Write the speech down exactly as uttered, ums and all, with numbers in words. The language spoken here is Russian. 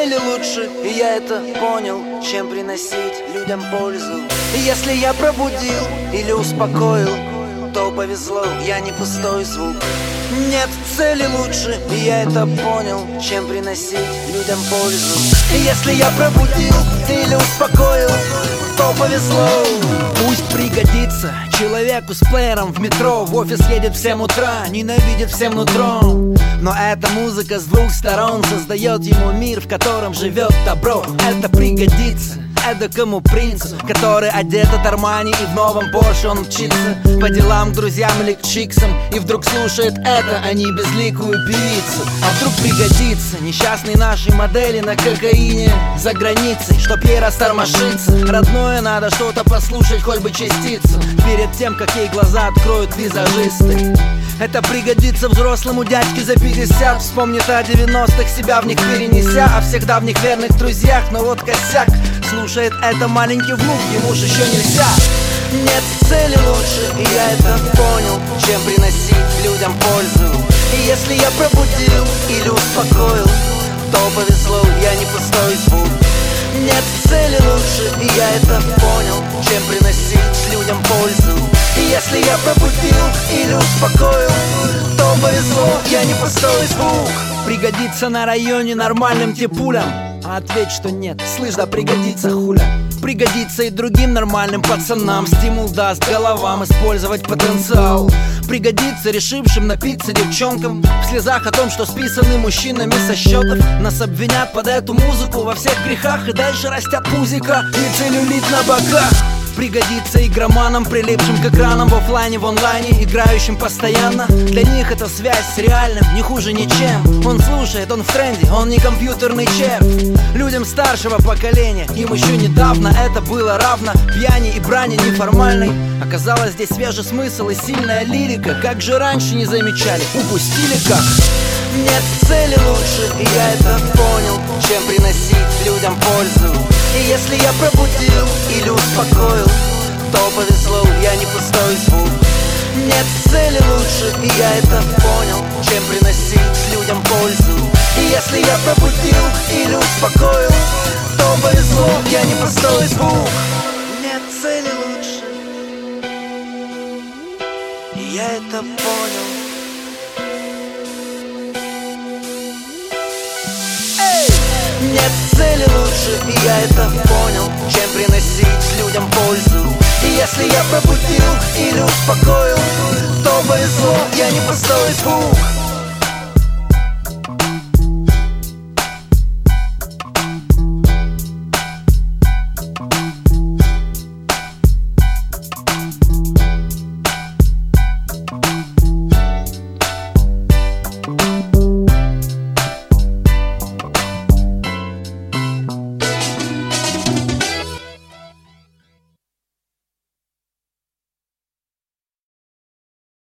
цели лучше, и я это понял, чем приносить людям пользу. И если я пробудил или успокоил, то повезло, я не пустой звук. Нет цели лучше, и я это понял, чем приносить людям пользу. И если я пробудил или успокоил, то повезло. Пусть пригодится человеку с плеером в метро. В офис едет в семь утра, ненавидит всем нутром. Но эта музыка с двух сторон создает ему мир, в котором живет добро. Это пригодится эдакому принцу, который одет от Армани и в новом Порше он мчится по делам к друзьям или к чиксам. И вдруг слушает это, а не безликую певицу. А вдруг пригодится несчастной нашей модели на кокаине за границей, чтоб ей растормошиться. Родное надо что-то послушать, хоть бы частицу, перед тем, как ей глаза откроют визажисты. Это пригодится взрослому дядьке за пятьдесят. Вспомнит о девяностых, себя в них перенеся, о всех давних верных друзьях, но вот косяк. Слушает это маленький внук, ему же еще нельзя. Нет цели лучше, и я это понял, чем приносить людям пользу. И если я пробудил или успокоил, то повезло, я не пустой звук. Нет цели лучше, и я это понял, чем приносить людям пользу. И если я пробудил или успокоил, то повезло, я не пустой звук. Пригодится на районе нормальным типулям. А ответь, что нет, слышь, да пригодится хуля. Пригодится и другим нормальным пацанам. Стимул даст головам использовать потенциал. Пригодится решившим напиться девчонкам в слезах о том, что списаны мужчинами со счетов. Нас обвинят под эту музыку во всех грехах, и дальше растят пузика и целлюлит на боках. Пригодится игроманам, прилипшим к экранам в офлайне, в онлайне, играющим постоянно. Для них это связь с реальным, не хуже ничем. Он слушает, он в тренде, он не компьютерный червь. Людям старшего поколения, им еще недавно это было равно пьяни и брани неформальной. Оказалось, здесь свежий смысл и сильная лирика. Как же раньше не замечали, упустили как. Нет цели лучше, и я это понял, чем приносить людям пользу. И если я пробудил или успокоил, то повезло, я не пустой звук. Нет цели лучше, и я это понял, чем приносить людям пользу. И если я пробудил или успокоил, то повезло, я не пустой звук. Нет цели лучше, и я это понял. Нет цели лучше, и я это понял, чем приносить людям пользу. И если я пробудил или успокоил, то повезло, я не пустой звук.